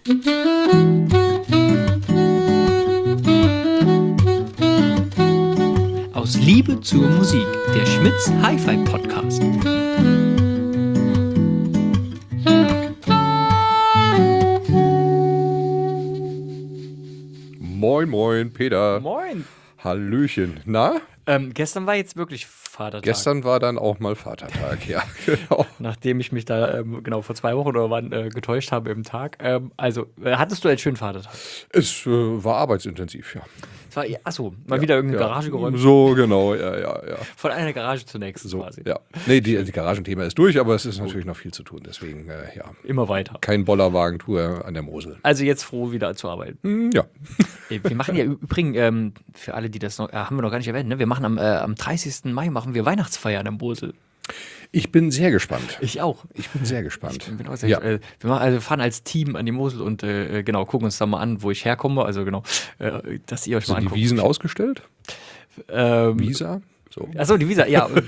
Aus Liebe zur Musik, der Schmitz Hi-Fi Podcast. Moin, moin, Peter. Moin. Hallöchen. Na? Gestern war jetzt wirklich Vatertag. Gestern war dann auch mal Vatertag, ja, genau. Nachdem ich mich da vor 2 Wochen oder wann getäuscht habe im Tag. Hattest du einen schönen Vatertag? Es war arbeitsintensiv, ja. Es war, mal wieder irgendeine Garage geräumt. So, genau, ja. Von einer Garage zur nächsten So, quasi. ja. Nee, die Garagenthema ist durch, aber es ist natürlich noch viel zu tun, deswegen, ja. Immer weiter. Kein Bollerwagentour an der Mosel. Also jetzt froh, wieder zu arbeiten. Ja. Wir machen ja übrigens, für alle, die das noch, haben wir noch gar nicht erwähnt, ne? Wir machen am 30. Mai machen wir Weihnachtsfeier an der Mosel. Ich bin sehr gespannt. Ich auch. Ich bin sehr gespannt. Ich bin auch sehr wir fahren als Team an die Mosel und gucken uns da mal an, wo ich herkomme. Also dass ihr euch mal Sind die anguckt. Wiesen ausgestellt? Visa? So. Achso, die Visa, ja.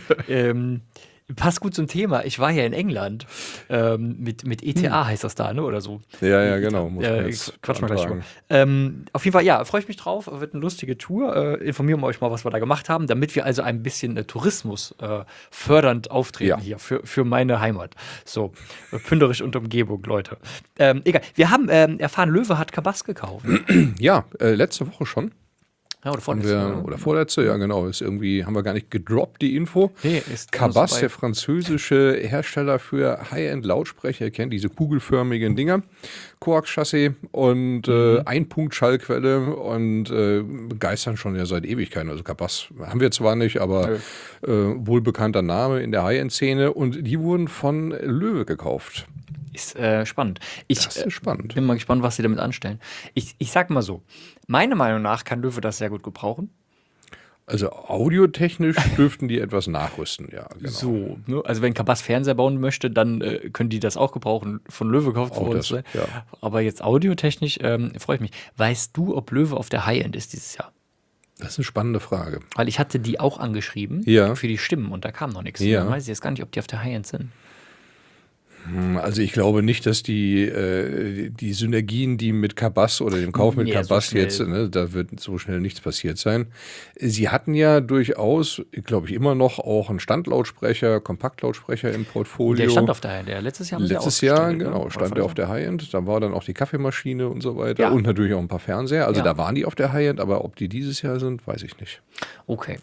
Passt gut zum Thema. Ich war ja in England mit ETA heißt das da, ne? Oder so. Ja, genau. Muss man jetzt Quatsch mal gleich antragen. drüber. Auf jeden Fall, ja, freue ich mich drauf. Wird eine lustige Tour. Informieren wir euch mal, was wir da gemacht haben, damit wir also ein bisschen Tourismus fördernd auftreten hier für meine Heimat. So, Pünderisch und Umgebung, Leute. Egal, wir haben erfahren, Löwe hat Kabas gekauft. Ja, letzte Woche schon. Ja, oder vorletzte. Oder vorletzte, ja genau. Ist irgendwie, haben wir gar nicht gedroppt, die Info. Nee, ist Kabas, so der französische Hersteller für High-End-Lautsprecher, ihr kennt diese kugelförmigen Dinger. Koax-Chassis und Einpunkt-Schallquelle und begeistern schon ja seit Ewigkeiten. Also Kabas haben wir zwar nicht, aber wohlbekannter Name in der High-End-Szene. Und die wurden von Löwe gekauft. Ist spannend. Das ist spannend. Bin mal gespannt, was sie damit anstellen. Ich sag mal so, meiner Meinung nach kann Löwe das sehr gut gebrauchen. Also audiotechnisch dürften die etwas nachrüsten, ja. Genau. So, ne? Also wenn Kabas Fernseher bauen möchte, dann können die das auch gebrauchen. Von Löwe kauft Auch für uns. das, ja. Aber jetzt audiotechnisch freue ich mich. Weißt du, ob Löwe auf der High-End ist dieses Jahr? Das ist eine spannende Frage. Weil ich hatte die auch angeschrieben für die Stimmen und da kam noch nichts. Ja. Dann weiß ich jetzt gar nicht, ob die auf der High-End sind. Also ich glaube nicht, dass die Synergien, die mit Kabas oder dem Kauf mit Kabas so jetzt, da wird so schnell nichts passiert sein. Sie hatten ja durchaus, glaube ich, immer noch auch einen Standlautsprecher, Kompaktlautsprecher im Portfolio. Der stand auf der High-End. Letztes Jahr haben sie Letztes Jahr, ausgestellt, genau, ne? stand der auf der High-End. Da war dann auch die Kaffeemaschine und so weiter Ja. und natürlich auch ein paar Fernseher. Also Ja. da waren die auf der High-End, aber ob die dieses Jahr sind, weiß ich nicht. Okay.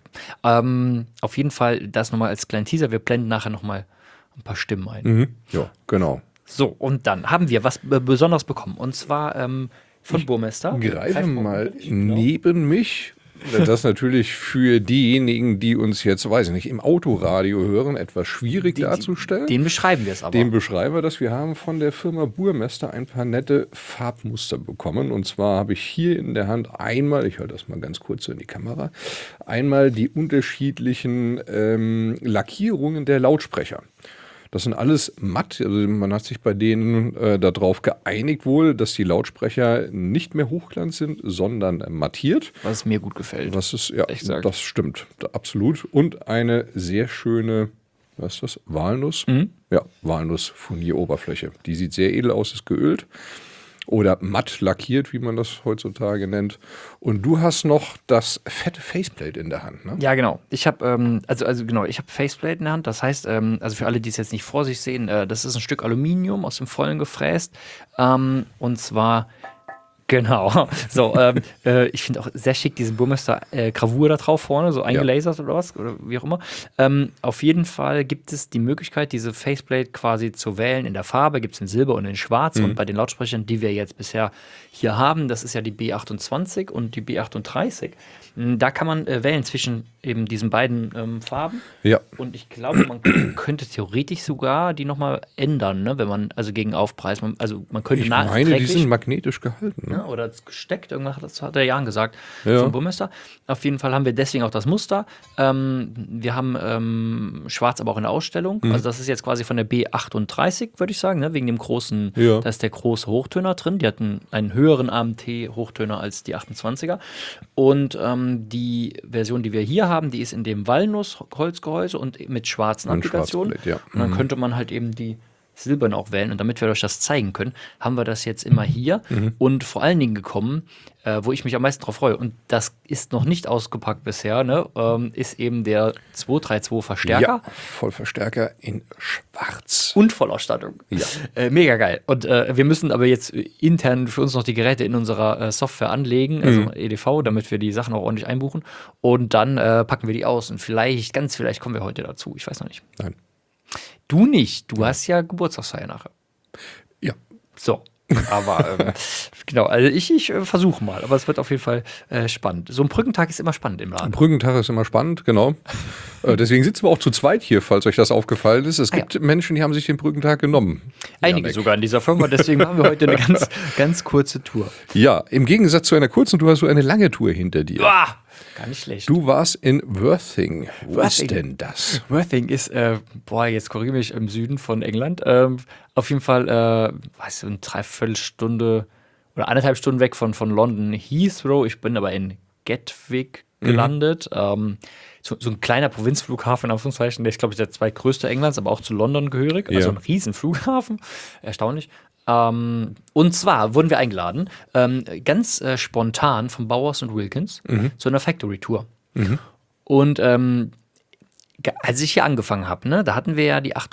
Auf jeden Fall das nochmal als kleinen Teaser. Wir blenden nachher nochmal ein paar Stimmen ein. Ja, genau. So, und dann haben wir was Besonderes bekommen. Und zwar von Burmester. Greife mal neben mich. Das ist natürlich für diejenigen, die uns jetzt, weiß ich nicht, im Autoradio hören, etwas schwierig darzustellen. Den beschreiben wir es aber. Den beschreiben wir das. Wir haben von der Firma Burmester ein paar nette Farbmuster bekommen. Und zwar habe ich hier in der Hand einmal, ich halte das mal ganz kurz so in die Kamera, einmal die unterschiedlichen Lackierungen der Lautsprecher. Das sind alles matt, also man hat sich bei denen darauf geeinigt wohl, dass die Lautsprecher nicht mehr Hochglanz sind, sondern mattiert. Was mir gut gefällt. Was ist, ja, Echt gesagt. das stimmt, absolut. Und eine sehr schöne, was ist das, Walnuss? Ja, Walnuss-Furnieroberfläche. Die sieht sehr edel aus, ist geölt. Oder matt lackiert, wie man das heutzutage nennt. Und du hast noch das fette Faceplate in der Hand, ne? Ja, genau. Ich habe ich habe Faceplate in der Hand. Das heißt, also für alle, die es jetzt nicht vor sich sehen, das ist ein Stück Aluminium aus dem Vollen gefräst. Und zwar genau. So, ich finde auch sehr schick diese Burmester-Gravur da drauf vorne, so eingelasert oder was, oder wie auch immer. Auf jeden Fall gibt es die Möglichkeit, diese Faceplate quasi zu wählen in der Farbe. Gibt es in Silber und in Schwarz. Und bei den Lautsprechern, die wir jetzt bisher hier haben, das ist ja die B28 und die B38. Da kann man wählen zwischen eben diesen beiden Farben. Ja. Und ich glaube, man könnte theoretisch sogar die nochmal ändern, ne? Wenn man, also gegen Aufpreis, man könnte Ich meine, die sind magnetisch gehalten. Ne? ne? Oder gesteckt, irgendwas hat der Jan gesagt, Ja. vom Burmester. Auf jeden Fall haben wir deswegen auch das Muster. Wir haben schwarz aber auch in der Ausstellung. Also das ist jetzt quasi von der B38, würde ich sagen, ne? Wegen dem großen, Ja. da ist der große Hochtöner drin. Die hatten einen höheren AMT-Hochtöner als die 28er. Und die Version, die wir hier haben, die ist in dem Walnuss-Holzgehäuse und mit schwarzen Ein Applikationen. Schwarzblät, ja. Und dann könnte man halt eben die silbern auch wählen. Und damit wir euch das zeigen können, haben wir das jetzt immer hier und vor allen Dingen gekommen, wo ich mich am meisten drauf freue. Und das ist noch nicht ausgepackt bisher, ne? Ist eben der 232 Verstärker. Ja, Vollverstärker in schwarz. Und Vollausstattung. Ja. Mega geil. Und wir müssen aber jetzt intern für uns noch die Geräte in unserer Software anlegen, also EDV, damit wir die Sachen auch ordentlich einbuchen. Und dann packen wir die aus. Und ganz vielleicht kommen wir heute dazu. Ich weiß noch nicht. Nein. Du nicht. Du hast ja Geburtstagsfeier nachher. Ja. So. Aber genau, also ich versuche mal, aber es wird auf jeden Fall spannend. So ein Brückentag ist immer spannend im Laden. Ein Brückentag ist immer spannend, genau. Deswegen sitzen wir auch zu zweit hier, falls euch das aufgefallen ist. Es gibt Menschen, die haben sich den Brückentag genommen. Einige sogar in dieser Firma, deswegen machen wir heute eine ganz kurze Tour. Ja, im Gegensatz zu einer kurzen Tour hast du eine lange Tour hinter dir. Uah, gar nicht schlecht. Du warst in Worthing. Wo ist denn das? Worthing ist, jetzt korrigiere mich, im Süden von England. Auf jeden Fall, eine Dreiviertelstunde oder 1,5 Stunden weg von London Heathrow. Ich bin aber in Gatwick gelandet. So ein kleiner Provinzflughafen, in Anführungszeichen, der ist, glaube ich, der zweitgrößte Englands, aber auch zu London gehörig. Also ein Riesenflughafen. Erstaunlich. Und zwar wurden wir eingeladen, ganz spontan von Bowers und Wilkins zu einer Factory-Tour. Und als ich hier angefangen habe, ne, da hatten wir ja die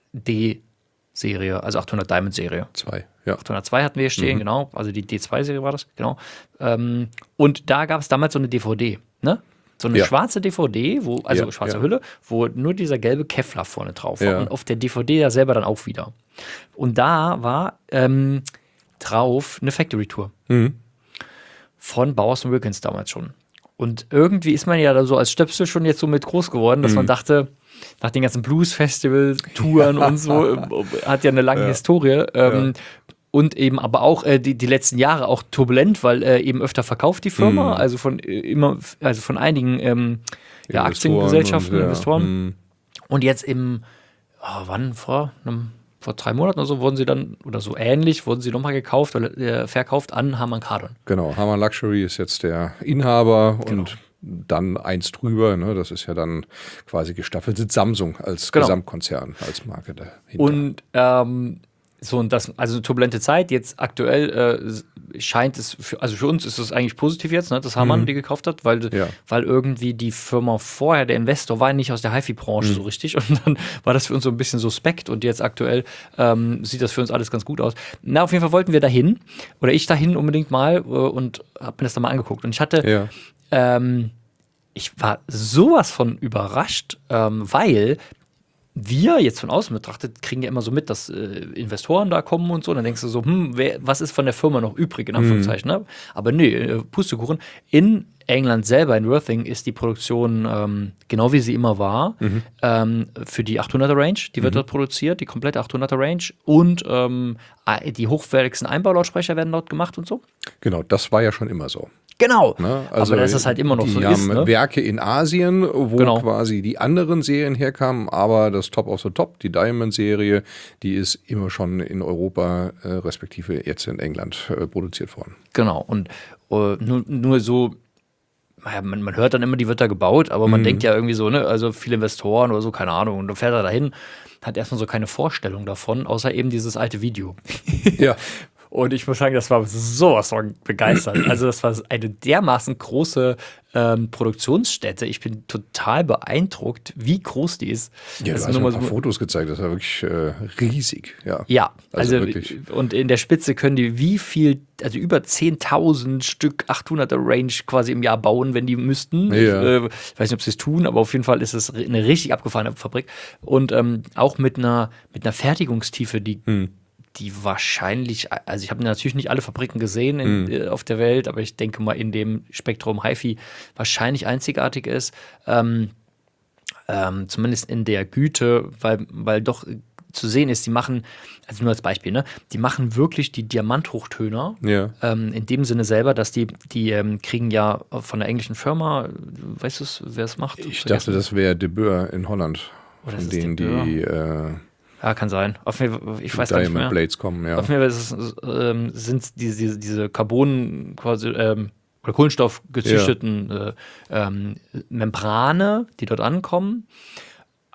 800D-Serie, also 800 Diamond-Serie. 802 hatten wir hier stehen, genau. Also die D2-Serie war das, genau. Und da gab es damals so eine DVD, ne? So eine schwarze DVD, schwarze Hülle, wo nur dieser gelbe Kevlar vorne drauf war. Ja. Und auf der DVD ja selber dann auch wieder. Und da war drauf eine Factory-Tour. Von Bowers und Wilkins damals schon. Und irgendwie ist man ja da so als Stöpsel schon jetzt so mit groß geworden, dass man dachte, nach den ganzen Blues-Festival-Touren und so, hat ja eine lange Historie. Und eben aber auch die letzten Jahre auch turbulent, weil eben öfter verkauft die Firma, also von einigen Aktiengesellschaften, Investoren. Und jetzt vor 3 Monaten oder so wurden sie dann, oder so ähnlich, wurden sie nochmal verkauft an Harman Kardon. Genau, Harman Luxury ist jetzt der Inhaber und dann eins drüber, ne, das ist ja dann quasi gestaffelt, sitzt Samsung als Gesamtkonzern, als Marke dahinter. Und also turbulente Zeit. Jetzt aktuell scheint es, für uns ist es eigentlich positiv jetzt, ne, dass Harman die gekauft hat, weil irgendwie die Firma vorher, der Investor, war nicht aus der HiFi-Branche so richtig. Und dann war das für uns so ein bisschen suspekt. Und jetzt aktuell sieht das für uns alles ganz gut aus. Na, auf jeden Fall wollten wir dahin, oder ich dahin unbedingt mal und habe mir das dann mal angeguckt. Und ich hatte, ich war sowas von überrascht, weil wir jetzt von außen betrachtet, kriegen ja immer so mit, dass Investoren da kommen und so. Dann denkst du so, was ist von der Firma noch übrig, in Anführungszeichen. Ne? Aber nee, Pustekuchen. In England selber, in Worthing, ist die Produktion genau wie sie immer war. Für die 800er Range, die wird dort produziert, die komplette 800er Range. Und die hochwertigsten Einbaulautsprecher werden dort gemacht und so. Genau, das war ja schon immer so. Genau, Ne? Also aber dass das halt immer noch so die ist. haben Ne? Werke in Asien, wo quasi die anderen Serien herkamen, aber das Top of the Top, die Diamond-Serie, die ist immer schon in Europa, respektive jetzt in England, produziert worden. Genau, und nur so, man hört dann immer, die wird da gebaut, aber man denkt ja irgendwie so, ne, also viele Investoren oder so, keine Ahnung, und dann fährt er dahin, hat erstmal so keine Vorstellung davon, außer eben dieses alte Video. Ja. Und ich muss sagen, das war sowas von begeistert. Also das war eine dermaßen große Produktionsstätte. Ich bin total beeindruckt, wie groß die ist. Ja, du hast mir ein paar Fotos gezeigt, das war wirklich riesig. Ja, also wirklich. Und in der Spitze können die also über 10.000 Stück 800er Range quasi im Jahr bauen, wenn die müssten. Ja. Ich weiß nicht, ob sie es tun, aber auf jeden Fall ist es eine richtig abgefahrene Fabrik. Und auch mit einer Fertigungstiefe, die wahrscheinlich, also ich habe natürlich nicht alle Fabriken gesehen auf der Welt, aber ich denke mal in dem Spektrum HiFi wahrscheinlich einzigartig ist. Zumindest in der Güte, weil doch zu sehen ist, die machen, also nur als Beispiel, ne, die machen wirklich die Diamanthochtöner. Ja. In dem Sinne selber, dass die kriegen ja von der englischen Firma, weißt du, wer es macht? Ich dachte, das wäre De Boer in Holland. Oder von denen die ja, kann sein. Auf jeden Fall, ich weiß gar nicht mehr. Blades kommen, ja. Auf jeden Fall sind diese Carbon quasi oder Kohlenstoff gezüchteten Membrane, die dort ankommen.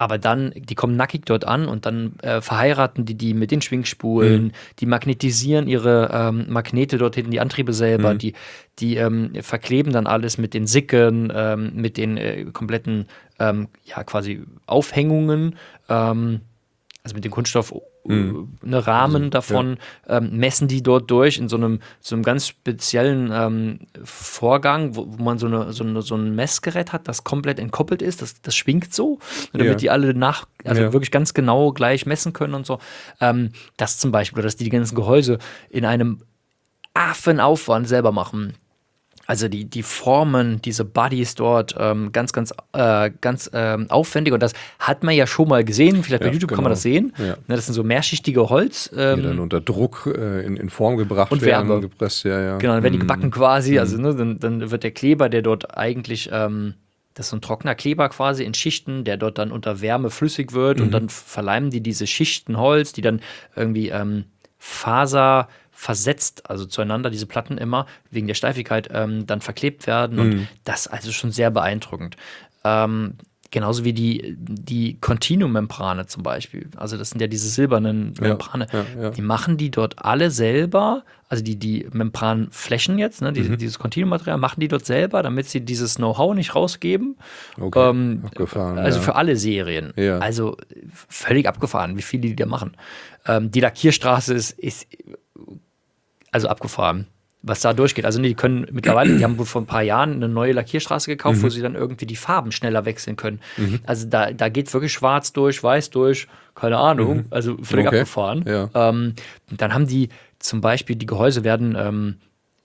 Aber dann, die kommen nackig dort an und dann verheiraten die mit den Schwingspulen, die magnetisieren ihre Magnete dort hinten, die Antriebe selber, die verkleben dann alles mit den Sicken, mit den kompletten quasi Aufhängungen, also mit dem Kunststoff eine Rahmen davon, messen die dort durch in so einem ganz speziellen Vorgang, wo man so ein Messgerät hat, das komplett entkoppelt ist, das schwingt so, damit die alle wirklich ganz genau gleich messen können und so. Das zum Beispiel, oder dass die ganzen Gehäuse in einem Affenaufwand selber machen. Also die Formen, diese Bodies dort ganz aufwendig. Und das hat man ja schon mal gesehen. Vielleicht bei YouTube kann man das sehen. Ja. Das sind so mehrschichtige Holz. Die dann unter Druck in Form gebracht und werden. Wärme. Gepresst, ja. Genau, dann werden die gebacken quasi. Also dann wird der Kleber, der dort eigentlich, das ist so ein trockener Kleber quasi in Schichten, der dort dann unter Wärme flüssig wird. Und dann verleimen die diese Schichten Holz, die dann irgendwie Faser versetzt, also zueinander, diese Platten immer, wegen der Steifigkeit, dann verklebt werden. Und das also schon sehr beeindruckend. Genauso wie die Continuum-Membrane zum Beispiel. Also das sind ja diese silbernen Membrane. Ja. Die machen die dort alle selber, also die Membranflächen jetzt, ne, dieses Continuum-Material, machen die dort selber, damit sie dieses Know-how nicht rausgeben. Okay, abgefahren. Also für alle Serien. Ja. Also völlig abgefahren, wie viele die da machen. Die Lackierstraße ist also abgefahren, was da durchgeht. Also die können mittlerweile, die haben wohl vor ein paar Jahren eine neue Lackierstraße gekauft, wo sie dann irgendwie die Farben schneller wechseln können. Also da geht wirklich schwarz durch, weiß durch, keine Ahnung, also völlig abgefahren. Ja. Dann haben die zum Beispiel, die Gehäuse werden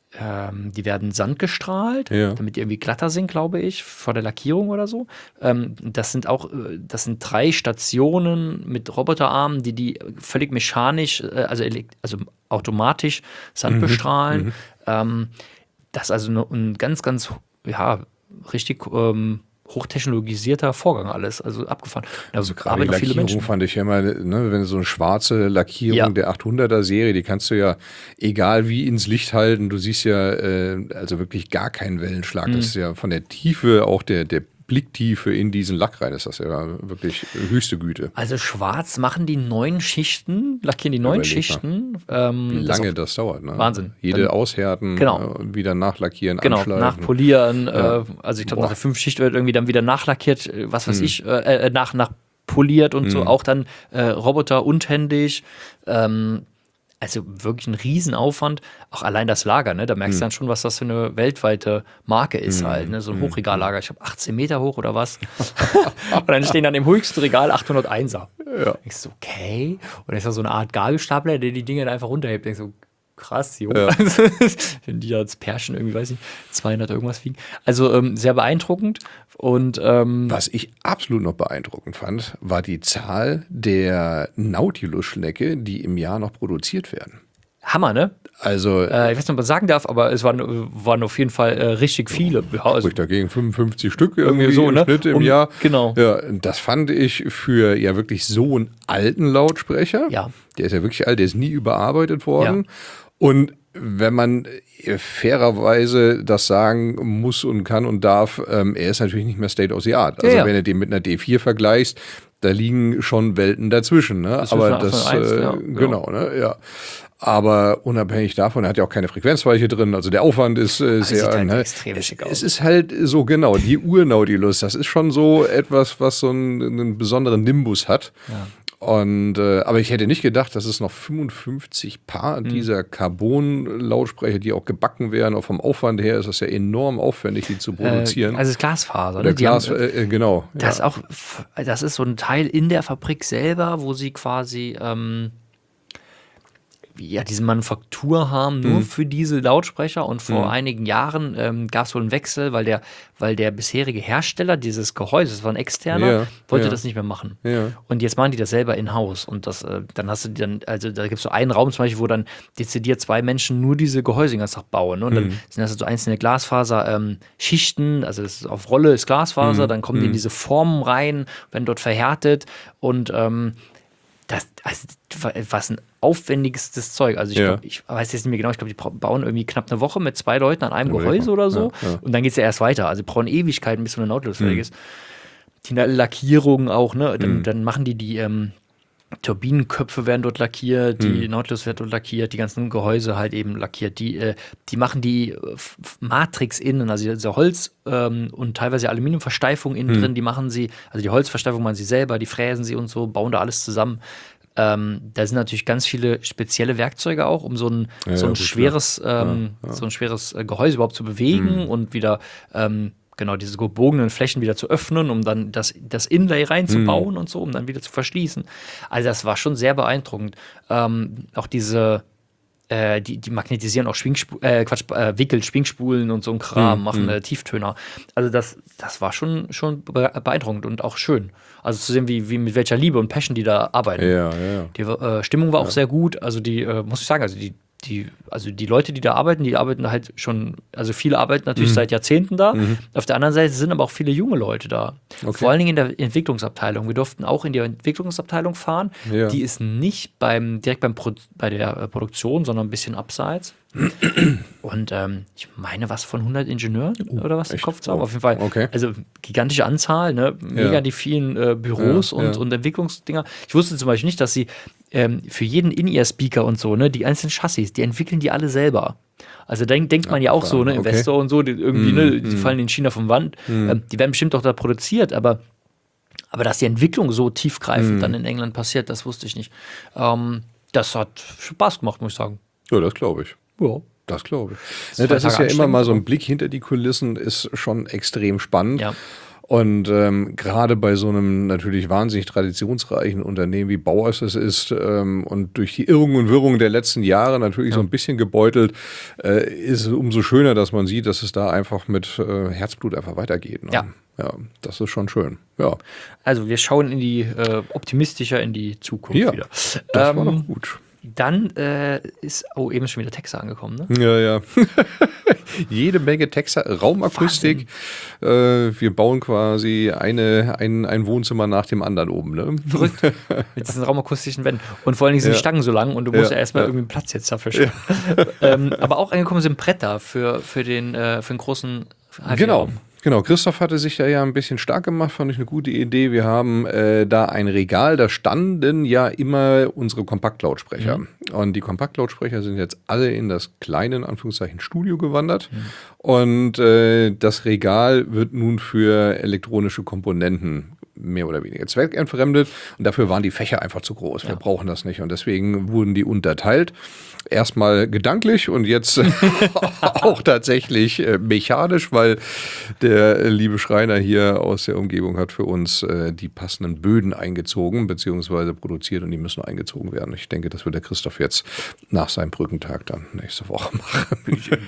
sandgestrahlt, damit die irgendwie glatter sind, glaube ich, vor der Lackierung oder so. Das sind 3 Stationen mit Roboterarmen, die völlig mechanisch, also automatisch Sand bestrahlen. Das ist also ein ganz, ganz, richtig hochtechnologisierter Vorgang alles, also abgefahren. Also gerade die Lackierung fand ich ja immer, ne, wenn so eine schwarze Lackierung der 800er Serie, die kannst du ja egal wie ins Licht halten, du siehst ja also wirklich gar keinen Wellenschlag. Das ist ja von der Tiefe, auch der Blicktiefe in diesen Lack rein, ist das ja wirklich höchste Güte. Also schwarz machen die 9 Schichten, lackieren die 9 Schichten. Wie lange das dauert, ne? Wahnsinn. Jede dann aushärten, wieder nachlackieren, anschleifen. Nachpolieren. Also ich glaube, nach der 5. Schicht wird irgendwie dann wieder nachlackiert, was weiß ich, nachpoliert und so, auch dann Roboter unhändig. Also wirklich ein Riesenaufwand. Auch allein das Lager, ne? Da merkst du dann schon, was das für eine weltweite Marke ist halt. Ne? So ein Hochregallager, ich glaube 18 Meter hoch oder was. Und dann stehen dann im höchsten Regal 801er. Ja. Ich so, okay. Und dann ist da so eine Art Gabelstapler, der die Dinge dann einfach runterhebt. Ich so, krass, jo. Ja. Wenn die als Pärchen irgendwie, weiß ich, 200 irgendwas wiegen. Also sehr beeindruckend. Und was ich absolut noch beeindruckend fand, war die Zahl der Nautilus-Schnecke, die im Jahr noch produziert werden. Hammer, ne? Also, ich weiß nicht, ob man sagen darf, aber es waren auf jeden Fall richtig viele. Ja, also dagegen 55 Stück irgendwie so, im Schnitt im Jahr. Genau. Ja, das fand ich für ja wirklich so einen alten Lautsprecher. Ja. Der ist ja wirklich alt, der ist nie überarbeitet worden. Ja. Und wenn man fairerweise das sagen muss und kann und darf, er ist natürlich nicht mehr State of the Art. Also wenn du den mit einer D4 vergleichst, da liegen schon Welten dazwischen. Ne? Aber das, genau, ne? Ja. Aber unabhängig davon, er hat ja auch keine Frequenzweiche drin, also der Aufwand ist sehr, halt ne? extrem schick aus. Es ist halt so genau, die Ur-Nautilus, das ist schon so etwas, was so einen besonderen Nimbus hat. Ja. Und aber ich hätte nicht gedacht, dass es noch 55 Paar dieser Carbon-Lautsprecher, die auch gebacken werden, auch vom Aufwand her ist das ja enorm aufwendig, die zu produzieren. Also es ist Glasfaser, ne? Genau. Das ist so ein Teil in der Fabrik selber, wo sie quasi diese Manufaktur haben, nur für diese Lautsprecher. Und vor einigen Jahren gab es wohl einen Wechsel, weil der bisherige Hersteller dieses Gehäuses, das war ein externer, wollte das nicht mehr machen. Ja. Und jetzt machen die das selber in-house. Und das, dann hast du also da gibt es so einen Raum zum Beispiel, wo dann dezidiert 2 Menschen nur diese Gehäuse den ganzen Tag bauen. Ne? Und dann sind das so einzelne Glasfaser-Schichten, also das ist auf Rolle ist Glasfaser, dann kommen die in diese Formen rein, werden dort verhärtet und was ein aufwendigstes Zeug. Also ich weiß jetzt nicht mehr genau, ich glaube, die bauen irgendwie knapp eine Woche mit 2 Leuten an einem Gehäuse oder so. Ja. Und dann geht es ja erst weiter. Also die brauchen Ewigkeiten, bis so eine Nautilus fertig ist. finale Lackierung auch, ne? Dann machen die Turbinenköpfe werden dort lackiert, die Nautilus wird dort lackiert, die ganzen Gehäuse halt eben lackiert. Die machen die Matrix innen, also diese Holz- und teilweise Aluminiumversteifung innen drin, die machen sie, also die Holzversteifung machen sie selber, die fräsen sie und so, bauen da alles zusammen. Da sind natürlich ganz viele spezielle Werkzeuge auch, um so ein schweres Gehäuse überhaupt zu bewegen und wieder genau, diese gebogenen Flächen wieder zu öffnen, um dann das Inlay reinzubauen und so, um dann wieder zu verschließen. Also das war schon sehr beeindruckend. Auch diese, die magnetisieren auch Wickel-Schwingspulen und so ein Kram, machen Tieftöner. Also das war schon beeindruckend und auch schön. Also zu sehen, wie mit welcher Liebe und Passion die da arbeiten. Ja. Die Stimmung war auch sehr gut. Also muss ich sagen, also die Leute, die arbeiten halt schon, also viele arbeiten natürlich seit Jahrzehnten da. Auf der anderen Seite sind aber auch viele junge Leute da. Okay. Vor allen Dingen in der Entwicklungsabteilung. Wir durften auch in die Entwicklungsabteilung fahren. Ja. Die ist nicht direkt bei der Produktion, sondern ein bisschen abseits. Und ich meine, was von 100 Ingenieuren oder was im Kopf zu haben. Auf jeden Fall, also gigantische Anzahl, ne? Mega die vielen Büros und Entwicklungsdinger. Ich wusste zum Beispiel nicht, dass sie für jeden In-Ear-Speaker und so, ne, die einzelnen Chassis, die entwickeln die alle selber. Also denkt man ja auch so, ne, Investor und so, die irgendwie, ne, die fallen in China vom Wand. Die werden bestimmt auch da produziert, aber dass die Entwicklung so tiefgreifend dann in England passiert, das wusste ich nicht. Das hat Spaß gemacht, muss ich sagen. Ja, das glaube ich. Ja. Das glaube ich. Das ist ja immer mal so ein Blick hinter die Kulissen, ist schon extrem spannend. Ja. Und gerade bei so einem natürlich wahnsinnig traditionsreichen Unternehmen wie Bauers es ist und durch die Irrungen und Wirrungen der letzten Jahre natürlich so ein bisschen gebeutelt, ist es umso schöner, dass man sieht, dass es da einfach mit Herzblut einfach weitergeht. Ne? Ja, das ist schon schön. Ja. Also wir schauen optimistischer in die Zukunft wieder. Das war noch gut. Dann ist eben schon wieder Texas angekommen, ne? Ja. Jede Menge Texas, Raumakustik. Wir bauen quasi ein Wohnzimmer nach dem anderen oben, ne? Verrückt. Mit diesen raumakustischen Wänden. Und vor allen Dingen sind die Stangen so lang und du musst ja erstmal irgendwie einen Platz jetzt dafür schaffen. Aber auch angekommen sind Bretter für den großen HiFi-Raum. Genau, Christoph hatte sich da ja ein bisschen stark gemacht, fand ich eine gute Idee. Wir haben da ein Regal, da standen ja immer unsere Kompaktlautsprecher. Und die Kompaktlautsprecher sind jetzt alle in das kleine, in Anführungszeichen, Studio gewandert. Und das Regal wird nun für elektronische Komponenten mehr oder weniger zweckentfremdet. Und dafür waren die Fächer einfach zu groß. Wir brauchen das nicht. Und deswegen wurden die unterteilt. Erstmal gedanklich und jetzt auch tatsächlich mechanisch, weil der liebe Schreiner hier aus der Umgebung hat für uns die passenden Böden eingezogen bzw. produziert und die müssen eingezogen werden. Ich denke, das wird der Christoph jetzt nach seinem Brückentag dann nächste Woche machen.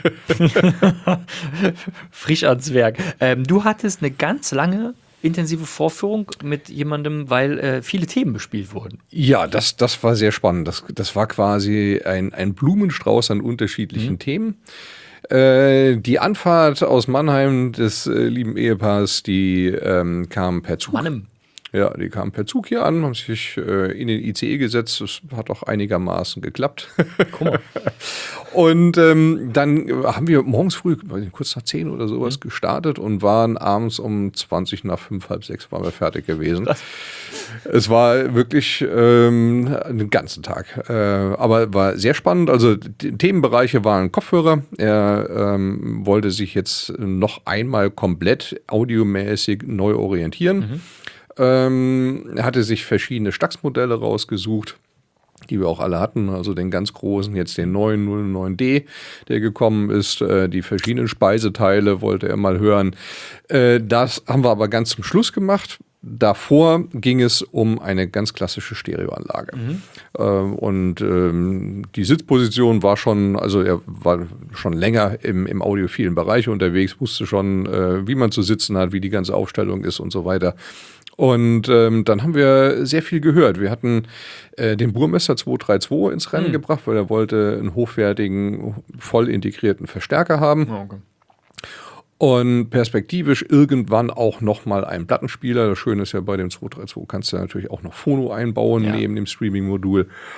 Frisch ans Werk. Du hattest eine ganz lange intensive Vorführung mit jemandem, weil viele Themen bespielt wurden. Ja, das war sehr spannend. Das war quasi ein Blumenstrauß an unterschiedlichen Themen. Die Anfahrt aus Mannheim des lieben Ehepaars, die kam per Zug. Ja, die kamen per Zug hier an, haben sich in den ICE gesetzt. Das hat auch einigermaßen geklappt. Guck mal. Und dann haben wir morgens früh, kurz nach 10 oder sowas, gestartet und waren abends um 20 nach 5, halb 6 waren wir fertig gewesen. Krass. Es war wirklich einen ganzen Tag. Aber war sehr spannend. Also die Themenbereiche waren Kopfhörer. Er wollte sich jetzt noch einmal komplett audiomäßig neu orientieren. Er hatte sich verschiedene Stax-Modelle rausgesucht, die wir auch alle hatten, also den ganz großen, jetzt den neuen 09D, der gekommen ist, die verschiedenen Speiseteile wollte er mal hören. Das haben wir aber ganz zum Schluss gemacht. Davor ging es um eine ganz klassische Stereoanlage. Und die Sitzposition war schon, also er war schon länger im audiophilen Bereich unterwegs, wusste schon, wie man zu sitzen hat, wie die ganze Aufstellung ist und so weiter. Und dann haben wir sehr viel gehört. Wir hatten den Burmester 232 ins Rennen gebracht, weil er wollte einen hochwertigen, voll integrierten Verstärker haben. Okay. Und perspektivisch irgendwann auch nochmal einen Plattenspieler. Das Schöne ist ja, bei dem 232 kannst du natürlich auch noch Phono einbauen neben dem Streaming-Modul.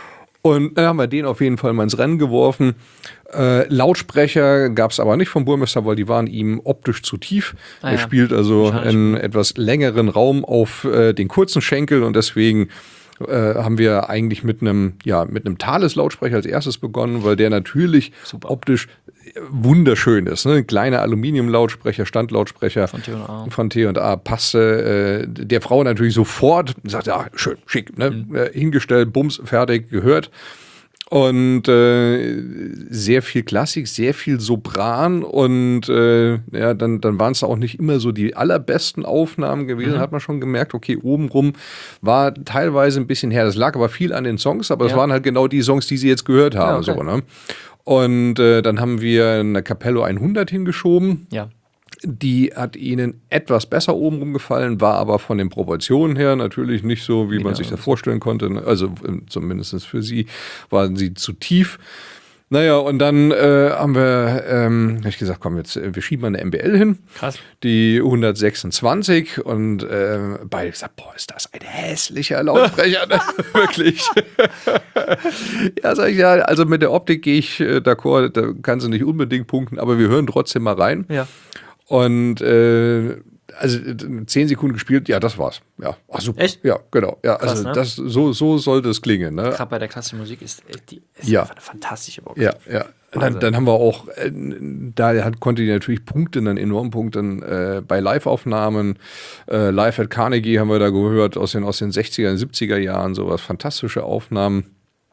Und dann haben wir den auf jeden Fall mal ins Rennen geworfen. Lautsprecher gab es aber nicht vom Burmester, weil die waren ihm optisch zu tief. Er spielt also einen etwas längeren Raum auf den kurzen Schenkel und deswegen haben wir eigentlich mit einem Thales-Lautsprecher als erstes begonnen, weil der natürlich optisch wunderschön ist. Ne? Kleine Aluminium-Lautsprecher, Standlautsprecher von T&A passte der Frau natürlich sofort. Sagt, ja, schön, schick. Ne? Hingestellt, bums, fertig, gehört. Und sehr viel Klassik, sehr viel Sopran und dann waren es auch nicht immer so die allerbesten Aufnahmen gewesen, hat man schon gemerkt, okay, obenrum war teilweise ein bisschen her. Das lag aber viel an den Songs, aber es waren halt genau die Songs, die sie jetzt gehört haben. Okay. So, ne? Und dann haben wir eine Capello 100 hingeschoben. Ja. Die hat ihnen etwas besser obenrum gefallen, war aber von den Proportionen her natürlich nicht so, wie man sich das vorstellen konnte. Also zumindest für sie waren sie zu tief. Naja, und dann haben wir, hab ich gesagt, komm, jetzt, wir schieben mal eine MBL hin. Krass. Die 126 und beide gesagt, boah, ist das ein hässlicher Lautsprecher, ne? Wirklich. Ja, sag ich, ja, also mit der Optik gehe ich d'accord, da kannst du nicht unbedingt punkten, aber wir hören trotzdem mal rein. Ja. Und also 10 Sekunden gespielt, ja, das war's. Ja, ach, super. Echt? Ja, genau. Ja, krass, also ne? So sollte es klingen. Ne? Gerade bei der klassischen Musik ist einfach eine fantastische Box. Ja, ja. Dann haben wir auch, konnte die natürlich punkten, dann enorm punkten bei Live-Aufnahmen. Live at Carnegie haben wir da gehört aus den 60er, 70er Jahren, sowas, fantastische Aufnahmen.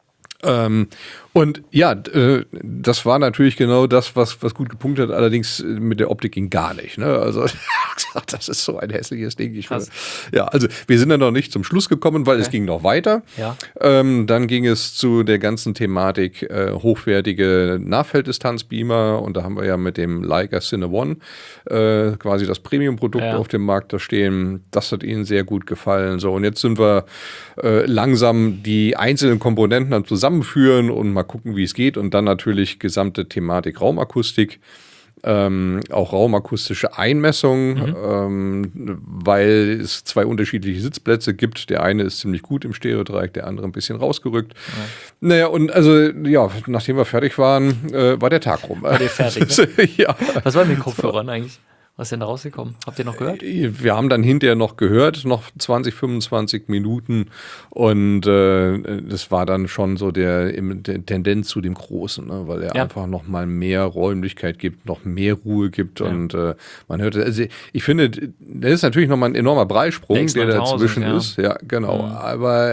Und ja, das war natürlich genau das, was gut gepunktet hat. Allerdings mit der Optik ging gar nicht. Ne? Also das ist so ein hässliches Ding. Ja, also wir sind dann noch nicht zum Schluss gekommen, weil es ging noch weiter. Ja. Dann ging es zu der ganzen Thematik hochwertige Nahfelddistanzbeamer und da haben wir ja mit dem Leica Cine One quasi das Premium-Produkt auf dem Markt da stehen. Das hat ihnen sehr gut gefallen. So, und jetzt sind wir langsam die einzelnen Komponenten am Zusammenführen und mal gucken, wie es geht. Und dann natürlich gesamte Thematik Raumakustik, auch raumakustische Einmessung, weil es 2 unterschiedliche Sitzplätze gibt. Der eine ist ziemlich gut im Stereodreieck, der andere ein bisschen rausgerückt. Ja. Naja, und also, ja, nachdem wir fertig waren, war der Tag rum. War der fertig, ne? Ja. Was war mit den Kopfhörern eigentlich? Was ist denn da rausgekommen? Habt ihr noch gehört? Wir haben dann hinterher noch gehört, noch 20, 25 Minuten und das war dann schon so der Tendenz zu dem Großen, ne? Weil er einfach noch mal mehr Räumlichkeit gibt, noch mehr Ruhe gibt und man hört, also ich finde, das ist natürlich noch mal ein enormer Breitsprung, der dazwischen ist. Ja, genau, aber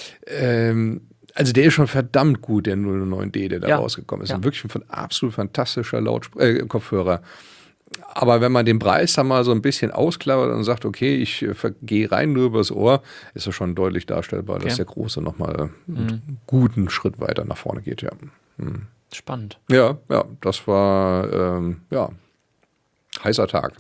also der ist schon verdammt gut, der 009D, der da rausgekommen ist. Ja. Wirklich ein absolut fantastischer Kopfhörer. Aber wenn man den Preis dann mal so ein bisschen ausklammert und sagt, okay, ich gehe rein nur übers Ohr, ist das schon deutlich darstellbar, dass der Große nochmal einen guten Schritt weiter nach vorne geht. Ja. Spannend. Ja, das war heißer Tag.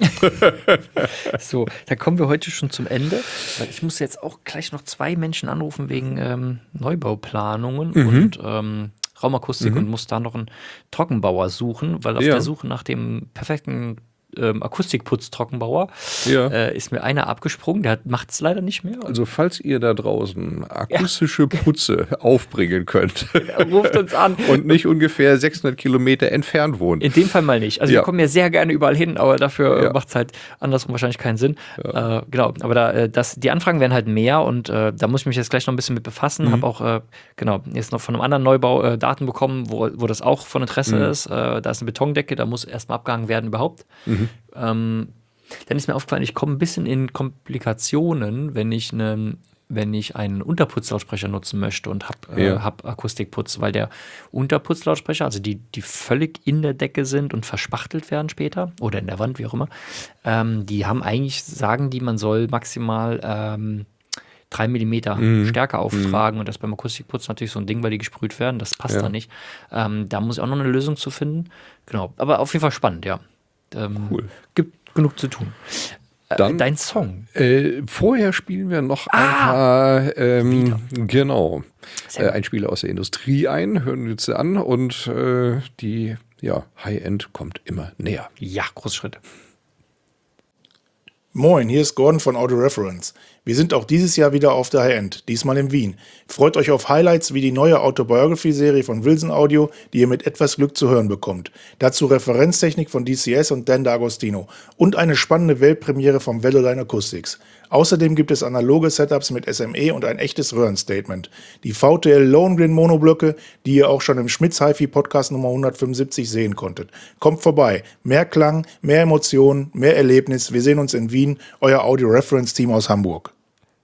So, dann kommen wir heute schon zum Ende. Weil ich muss jetzt auch gleich noch 2 Menschen anrufen wegen Neubauplanungen und Raumakustik und muss da noch einen Trockenbauer suchen, weil auf der Suche nach dem perfekten Akustikputz-Trockenbauer ist mir einer abgesprungen, der macht es leider nicht mehr. Also falls ihr da draußen akustische Putze aufbringen könnt, ruft uns an. Und nicht ungefähr 600 Kilometer entfernt wohnt. In dem Fall mal nicht. Also wir kommen ja sehr gerne überall hin, aber dafür macht es halt andersrum wahrscheinlich keinen Sinn. Genau, aber die Anfragen werden halt mehr und da muss ich mich jetzt gleich noch ein bisschen mit befassen. Habe auch jetzt noch von einem anderen Neubau Daten bekommen, wo das auch von Interesse ist. Da ist eine Betondecke, da muss erstmal abgehangen werden überhaupt. Dann ist mir aufgefallen, ich komme ein bisschen in Komplikationen, wenn ich einen Unterputzlautsprecher nutzen möchte und hab Akustikputz, weil der Unterputzlautsprecher, also die völlig in der Decke sind und verspachtelt werden später oder in der Wand, wie auch immer, die haben eigentlich, sagen die, man soll maximal 3 mm Stärke auftragen und das beim Akustikputz natürlich so ein Ding, weil die gesprüht werden, das passt da nicht. Da muss ich auch noch eine Lösung zu finden. Genau, aber auf jeden Fall spannend, ja. Cool. Gibt genug zu tun. Dann, dein Song. Vorher spielen wir noch ein paar, Einspieler aus der Industrie ein, hören wir uns an und die High-End kommt immer näher. Ja, Großschritte. Moin, hier ist Gordon von Audio Reference. Wir sind auch dieses Jahr wieder auf der High-End, diesmal in Wien. Freut euch auf Highlights wie die neue Autobiography-Serie von Wilson Audio, die ihr mit etwas Glück zu hören bekommt. Dazu Referenztechnik von DCS und Dan D'Agostino und eine spannende Weltpremiere vom Velodyne Acoustics. Außerdem gibt es analoge Setups mit SME und ein echtes Röhrenstatement. Die VTL Lohengrin Monoblöcke, die ihr auch schon im Schmitz HiFi Podcast Nummer 175 sehen konntet. Kommt vorbei. Mehr Klang, mehr Emotionen, mehr Erlebnis. Wir sehen uns in Wien. Euer Audio Reference Team aus Hamburg.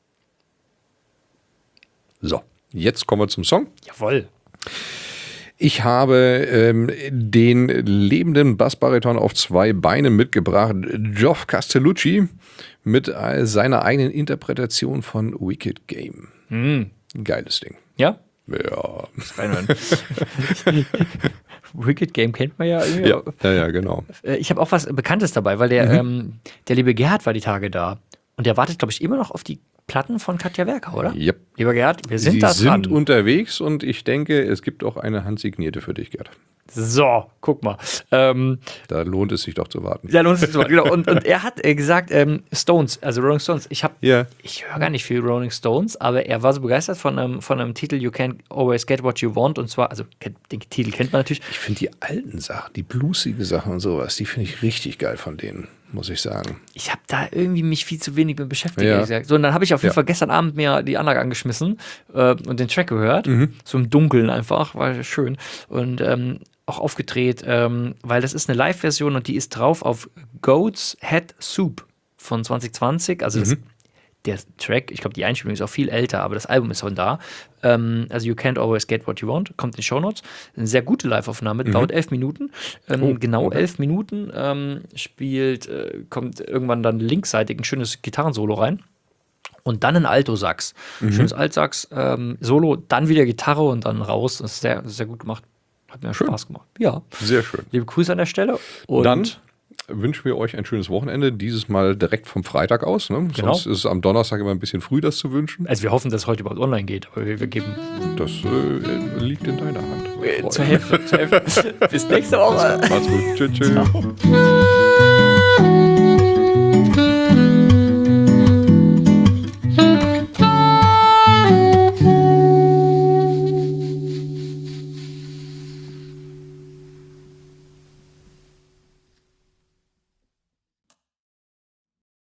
So, jetzt kommen wir zum Song. Jawohl. Ich habe den lebenden Bassbariton auf 2 Beinen mitgebracht. Geoff Castellucci mit seiner eigenen Interpretation von Wicked Game. Geiles Ding. Ja? Ja. Wicked Game kennt man ja irgendwie. Ja, genau. Ich habe auch was Bekanntes dabei, weil der liebe Gerhard war die Tage da. Und der wartet, glaube ich, immer noch auf die Platten von Katja Werker, oder? Yep. Lieber Gerhard, wir sind Sie da dran. sind unterwegs und ich denke, es gibt auch eine handsignierte für dich, Gerd. So, guck mal. Da lohnt es sich doch zu warten. Ja, lohnt sich zu warten, genau. Und er hat gesagt, Stones, also Rolling Stones. Ich höre gar nicht viel Rolling Stones, aber er war so begeistert von einem Titel You Can't Always Get What You Want. Und zwar, also den Titel kennt man natürlich. Ich finde die alten Sachen, die bluesigen Sachen und sowas, die finde ich richtig geil von denen, muss ich sagen. Ich habe da irgendwie mich viel zu wenig mit beschäftigt, Ja. ehrlich gesagt. So, und dann habe ich auf jeden Fall gestern Abend mir die Anlage angeschmissen und den Track gehört. So im Dunkeln einfach, war schön. Und auch aufgedreht, weil das ist eine Live-Version und die ist drauf auf Goat's Head Soup von 2020. Also der Track, ich glaube, die Einspielung ist auch viel älter, aber das Album ist von da. Also You Can't Always Get What You Want, kommt in die Shownotes. Eine sehr gute Live-Aufnahme, dauert 11 Minuten. Genau 11 Minuten kommt irgendwann dann linksseitig ein schönes Gitarrensolo rein. Und dann ein Alto-Sax. Schönes Altsax, Solo, dann wieder Gitarre und dann raus. Das ist sehr, sehr gut gemacht. Hat mir Spaß gemacht. Ja. Sehr schön. Liebe Grüße an der Stelle. Und Dann wünschen wir euch ein schönes Wochenende, dieses Mal direkt vom Freitag aus. Ne? Genau. Sonst ist es am Donnerstag immer ein bisschen früh, das zu wünschen. also wir hoffen, dass es heute überhaupt online geht, aber wir geben Das liegt in deiner Hand. zur Hälfte. Bis nächste Woche. Macht's gut. Tschüss. Ciao.